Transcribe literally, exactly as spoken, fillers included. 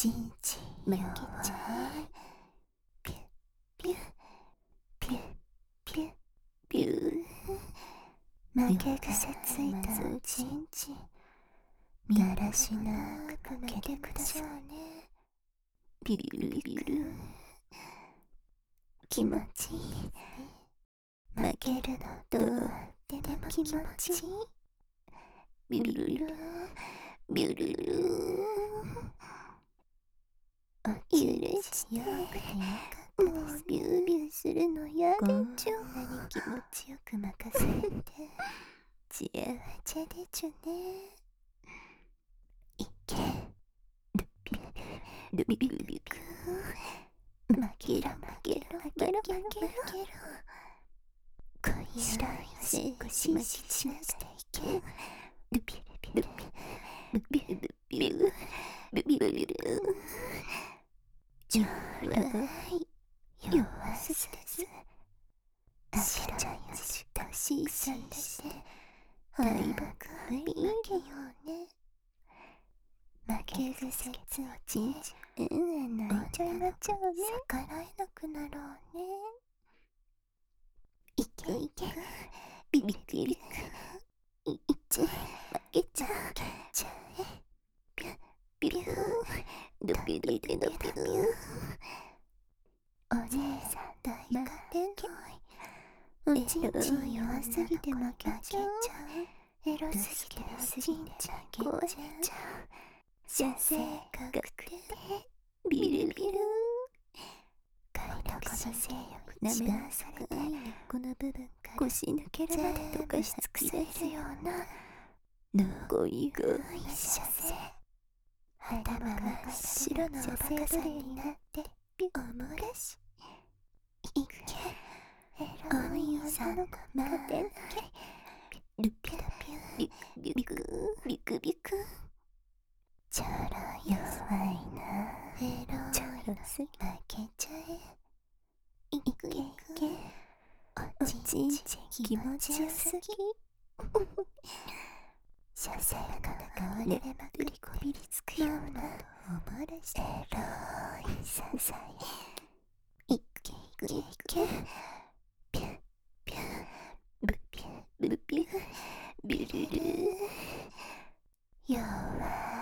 ちんち負けちゃう。ピュッピュッピュッピュッピュッ。負け癖ついたおちんちだらしなく負けてくださいね。ピュルピュル気持ちいい。負けるのとっても気持ちいい。ビュルルビュルルお許してよくてよかったです。もうビュービューするのやでちょ。こんなに気持ちよく任せて幸せでちょね。いけルビルビルビク負けろ負けろ負けろ負けろ負けろ。今夜はせこしまししましていけルビルビルルビルビルルビルビルちょわい弱すぎです。赤ちゃんよしとしいさんでして敗北は負けようね。負け癖ついてうんうん泣いちゃいまっちゃうね。逆らえなくなろうね。いけいけビビビビいち負けちゃうちゃえピュッピュッドピュドピュドピュお姉さん大勝手ないおちんちん弱すぎて負けちゃう。エロすぎておちんちん壊れちゃう。射精確定ビルビル快楽の性欲一番されたい根っこの部分から腰抜けるまで溶かし尽くせるような残りが射精。頭が真っ白のおバカさんになっておもらしいけお兄さんのまでルピルピュビクビクビクビクちょろ弱いな。エロちょろすぎ負けちゃえ。いくいけおちんちん気持ちよすぎ。射精が流れればくりこびりつくようなおもらしエロいささい。いけいけいけピュッピュッブピュブピュビルル弱い